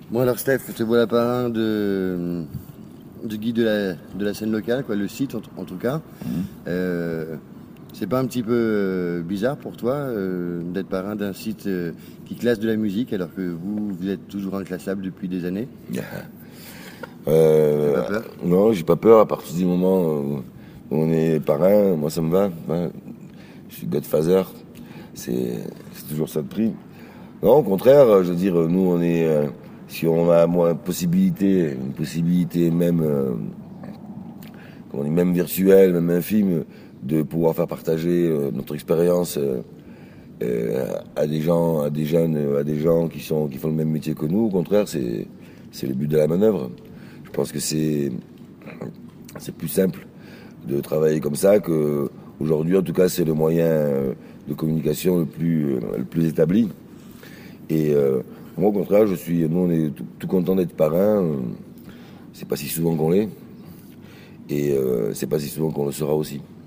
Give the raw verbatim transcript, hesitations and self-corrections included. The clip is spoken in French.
Bon alors Steph, je te voilà parrain de, du guide de la, de la scène locale, quoi, le site en, en tout cas. Mhm. Euh, c'est pas un petit peu euh, bizarre pour toi euh, d'être parrain d'un site euh, qui classe de la musique alors que vous, vous êtes toujours inclassable depuis des années? T'as Euh, pas peur? non, j'ai pas peur à partir du moment où on est parrain, moi ça me va. Ouais. Je suis Godfather, c'est c'est toujours ça de prix. Non, au contraire, je veux dire, nous on est, euh, si on a moins une possibilité, une possibilité même, euh, comment on dit, même virtuelle, même infime, de pouvoir faire partager euh, notre expérience euh, euh, à des gens, à des jeunes, à des gens qui sont, qui font le même métier que nous. Au contraire, c'est, c'est le but de la manœuvre. Je pense que c'est, c'est plus simple de travailler comme ça que aujourd'hui. En tout cas, c'est le moyen euh, de communication le plus, euh, le plus établi. Et euh, moi, au contraire, je suis, nous, on est tout, tout content d'être parrain. Euh, C'est pas si souvent qu'on l'est, et euh, c'est pas si souvent qu'on le sera aussi.